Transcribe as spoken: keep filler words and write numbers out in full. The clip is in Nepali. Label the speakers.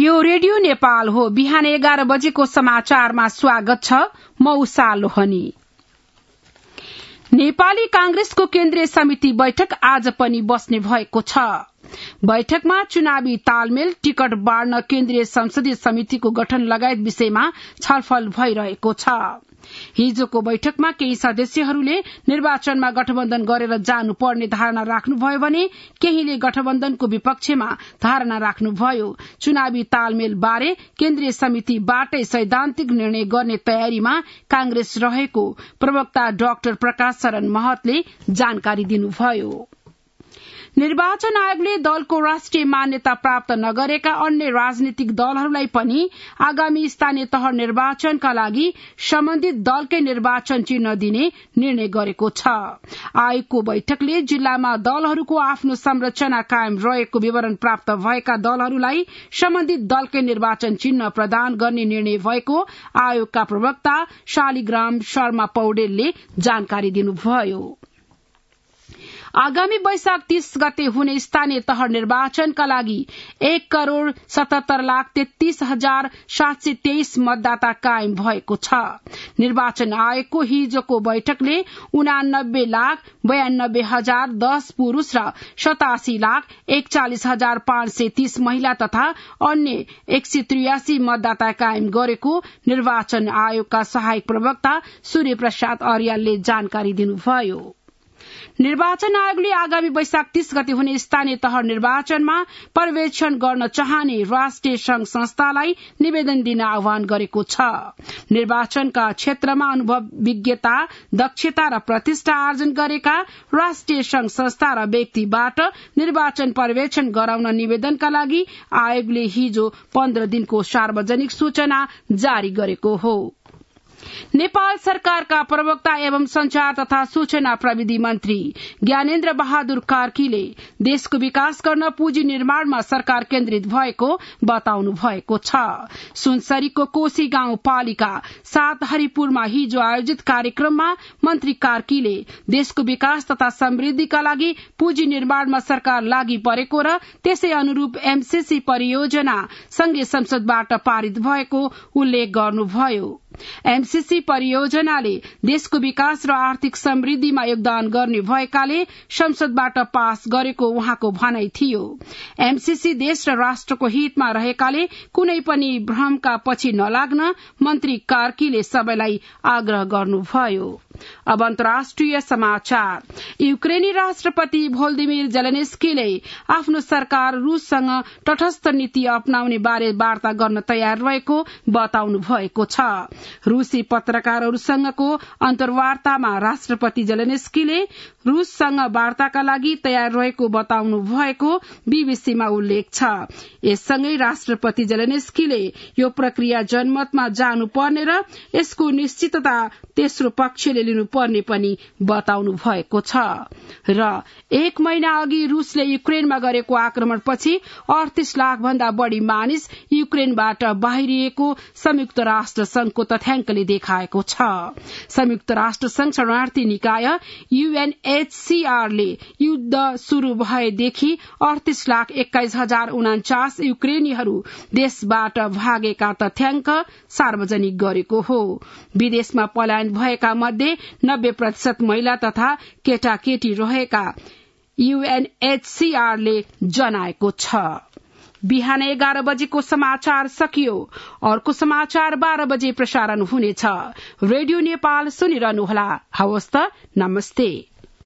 Speaker 1: यो रेडियो नेपाल हो। बिहान एघार बजेको समाचारमा स्वागत छ। म उषा लोहनी। नेपाली कांग्रेसको केन्द्रीय समिति बैठक आज पनि बस्ने भएको छ। बैठकमा चुनावी तालमेल, टिकट बाँड्न केन्द्रीय संसदीय समितिको गठन लगायत विषयमा छलफल भइरहेको छ। हिजोको बैठकमा केही सदस्यहरूले निर्वाचनमा गठबन्धन गरेर जानुपर्ने धारणा राख्नुभयो भने केहीले गठबन्धनको विपक्षमा धारणा राख्नुभयो। चुनावी तालमेल बारे केन्द्रीय समितिबाटै सैद्धान्तिक निर्णय गर्ने तयारीमा कांग्रेस रहेको प्रवक्ता डाक्टर प्रकाश शरण महतले जानकारी दिनुभयो। निर्वाचन आयोगले दलको राष्ट्रिय मान्यता प्राप्त नगरेका अन्य राजनीतिक दलहरूलाई पनि आगामी स्थानीय तह निर्वाचनका लागि सम्बन्धित दलकै निर्वाचन चिन्ह दिने निर्णय गरेको छ। आयोगको बैठकले जिल्लामा दलहरूको आफ्नो संरचना कायम रहेको विवरण प्राप्त भएका दलहरूलाई सम्बन्धित दलकै निर्वाचन चिन्ह प्रदान गर्ने निर्णय भएको आयोगका प्रवक्ता शालिग्राम शर्मा पौडेलले जानकारी दिनुभयो। आगामी वैशाख तीस गते हुने स्थानीय तह निर्वाचनका लागि एक करोड़ सतहत्तर लाख तेत्तीस हजार सात सय तेइस मतदाता कायम भएको छ। निर्वाचन आयोगको हिजोको बैठकले उनानब्बे लाख बयानब्बे हजार दस पुरूष र सतासी लाख एकचालिस हजार पाँच सय तीस महिला तथा अन्य एक सय त्रियासी मतदाता कायम गरेको निर्वाचन आयोगका सहायक प्रवक्ता सूर्य प्रसाद अर्यालले जानकारी दिनुभयो। निर्वाचन आयोगले आगामी वैशाख तीस गते हुने स्थानीय तह निर्वाचनमा पर्यवेक्षण गर्न चाहने राष्ट्रिय संघ संस्थालाई निवेदन दिन आह्वान गरेको छ। निर्वाचनका क्षेत्रमा अनुभव, विज्ञता, दक्षता र प्रतिष्ठा आर्जन गरेका राष्ट्रिय संघ संस्था र व्यक्तिबाट निर्वाचन पर्यवेक्षण गराउन निवेदनका लागि आयोगले हिजो पन्ध्र दिनको सार्वजनिक सूचना जारी गरेको हो। नेपाल सरकारका प्रवक्ता एवं संचार तथा सूचना प्रविधि मन्त्री ज्ञानेन्द्र बहादुर कार्कीले देशको विकास गर्न पुँजी निर्माणमा सरकार केन्द्रित भएको बताउनु भएको छ। सुनसरीको कोशी गाउँपालिका सात हरिपुरमा हिजो आयोजित कार्यक्रममा मन्त्री कार्कीले देशको विकास तथा समृद्धिका लागि पुँजी निर्माणमा सरकार लागि परेको र त्यसै अनुरूप एमसीसी परियोजना संघीय संसदबाट पारित भएको उल्लेख गर्नुभयो। एमसीसी परियोजनाले देशको विकास र आर्थिक समृद्धिमा योगदान गर्ने भएकाले संसदबाट पास गरेको उहाँको भनाई थियो। एमसीसी देश र राष्ट्रको हितमा रहेकाले कुनै पनि भ्रमका पछि नलाग्न मन्त्री कार्कीले सबैलाई आग्रह गर्नुभयो। अब अन्तर्राष्ट्रिय समाचार। युक्रेनी राष्ट्रपति भोल्दिमिर जेलेन्स्कीले आफ्नो सरकार रूससँग तटस्थ नीति अपनाउने बारे वार्ता गर्न तयार रहेको बताउनु भएको छ। रूसी पत्रकारहरूसँगको अन्तर्वार्तामा राष्ट्रपति जेलेन्स्कीले रूससँग वार्ताका लागि तयार रहेको बताउनु भएको बीबीसीमा उल्लेख छ। यससँगै राष्ट्रपति जेलेन्स्कीले यो प्रक्रिया जनमतमा जानुपर्ने र यसको निश्चितता तेस्रो पक्षले लिनुपर्ने पनि बताउनु भएको छ। र एक महिना अघि रूसले युक्रेनमा गरेको आक्रमणपछि अडतीस लाख भन्दा बढ़ी मानिस युक्रेनबाट बाहिरिएको संयुक्त राष्ट्र संघको तथ्याङ्कले देखाएको छ। संयुक्त राष्ट्र संघ शरणार्थी निकाय यूएनएचसीआरले युद्ध शुरू भएदेखि अडतीस लाख एक्काइस हजार उनाचास युक्रेनीहरू देशबाट भागेका तथ्याङ्क सार्वजनिक गरेको हो। विदेशमा पलायन भएका मध्ये नब्बे प्रतिशत महिला तथा केटाकेटी रहेका यूएनएचसीआरले जनाएको छ। बिहान एघार बजेको समाचार सकियो। अर्को समाचार बाह्र बजे प्रसारण हुनेछ। रेडियो नेपाल सुनिरहनुहोला। हवस् त, नमस्ते।